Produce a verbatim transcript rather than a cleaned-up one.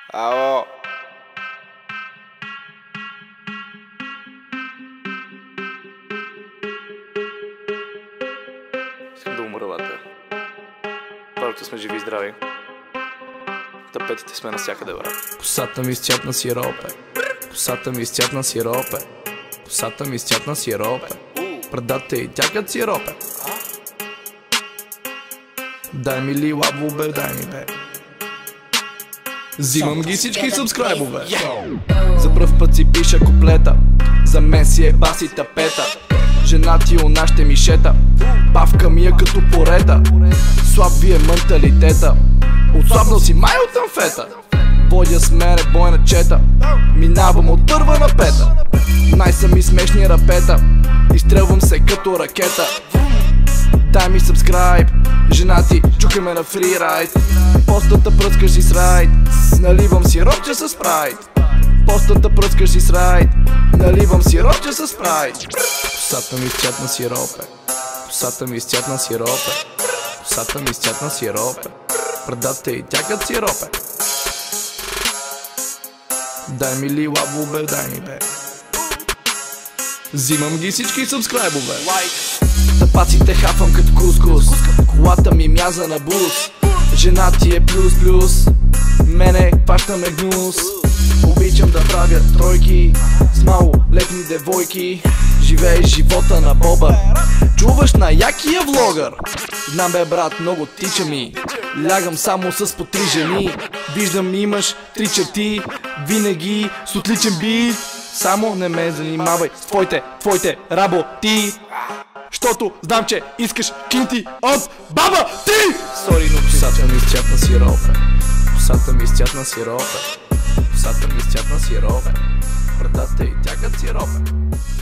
Ало. Искам да умра, бате. Първото сме живи и здрави. Тапетите сме навсякъде, брат. Косата ми изцятна сиропе. Косата ми изцятна сиропе. Косата ми изцятна сиропе. Предате и тякат сиропе. Дай ми ли лабове, дай ми бе. Взимам ги всички сабскрайбове. За пръв път си пиша куплета. За мен си е баси тапета. Жена ти у нашите мишета. Павка ми е като порета. Слаб ви е менталитета. Отслабнал си май от амфета. Водя с мене бойна чета. Минавам от първа на пета. Най-са ми смешни рапета. Изстрелвам се като ракета. Дай ми сабскрайб. Жена ти чука ме на фрирайд. Постата пръскаш си с райд. Наливам си ропче с спрайт. Постата пръскаш си с райд. Наливам си ропче с спрайт. Косата ми изцятна сиропе. Косата ми изцятна сиропе. Косата ми изцятна сиропе. Предате и тякат сиропе. Дай ми ли лабове, дай ми бе. Взимам ги всички сабскрайбове. Тапаците хафам като кускус. Колата ми мяза на бус. Жена ти е плюс-плюс. Мене пащаме гнус. Обичам да правя тройки с малолетни девойки. Живееш живота на боба. Чуваш на якия влогър. Знам бе брат, много тича ми. Лягам само с по три жени. Виждам имаш три черти. Винаги с отличен бит. Само не ме занимавай с твоите, твоите работи. Щото знам, че искаш кинти от баба ти. Сори, но косата ми изцятна сиропе. Косата ми изцятна сиропе. Косата ми изцятна сиропе. Предате и тякат сиропе.